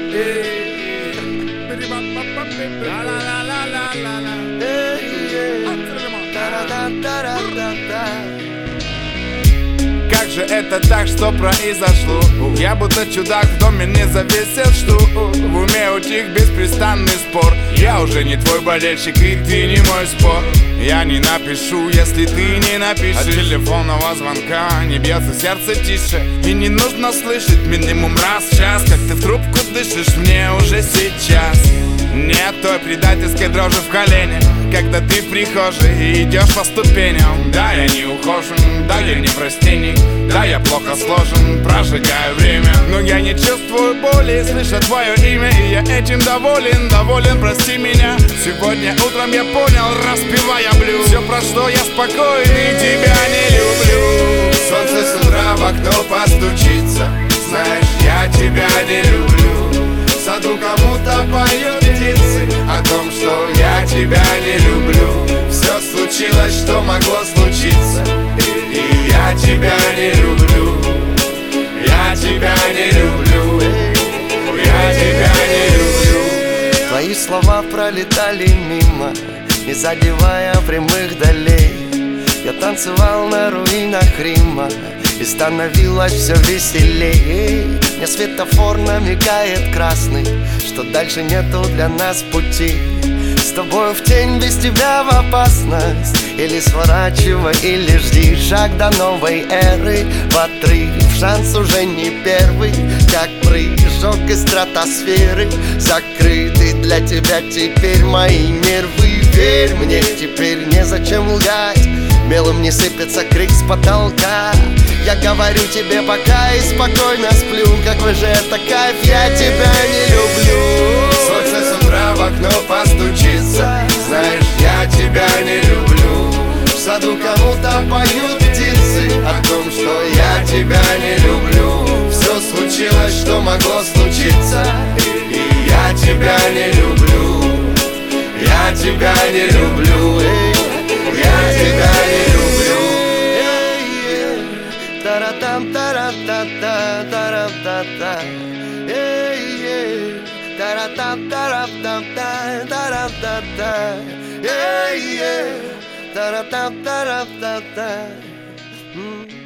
Как же это так, что произошло? Я будто чудак в доме не завесил, что в уме утих беспрестанный спор. Я уже не твой болельщик, и ты не мой спор. Я не напишу, если ты не напишешь. От телефонного звонка не бьется сердце тише. И не нужно слышать минимум раз в час, как ты в трубку дышишь мне уже сейчас. Нет той предательской дрожи в колене, когда ты в прихожей и идешь по ступеням. Да, я не ухожен, да, я не простенник, да, я плохо сложен, прожигаю время. Но я не чувствую боли, слыша твое имя, и я этим доволен, прости меня. Сегодня утром я понял, распевая блюз, все, про что я спокоен и тебя не люблю. Солнце с утра в окно постучится, знаешь, я тебя не люблю. В саду кому-то поют птицы о том, что я тебя не люблю. Все случилось, что могло случиться, и я тебя не люблю. Я тебя не люблю. Я тебя не люблю. Твои слова пролетали мимо, не задевая прямых долей. Я танцевал на руинах Рима, и становилось все веселее. Мне светофор намекает красный, что дальше нету для нас пути. С тобой в тень, без тебя в опасность. Или сворачивай, или жди. Шаг до новой эры в отрыв, шанс уже не первый. Как прыжок из стратосферы, закрыты для тебя теперь мои нервы. Верь мне, теперь незачем лгать. Белым не сыпется крик с потолка. Я говорю тебе пока и спокойно сплю. Какой же это кайф, я тебя не люблю. Солнце с утра в окно постучится, знаешь, я тебя не люблю. В саду кому-то поют птицы о том, что я тебя не люблю. Все случилось, что могло случиться, и я тебя не люблю. Я тебя не люблю. Я тебя не люблю. Таратам, таратата, таратата. Таратам, таратам, таратата. Таратам, таратата.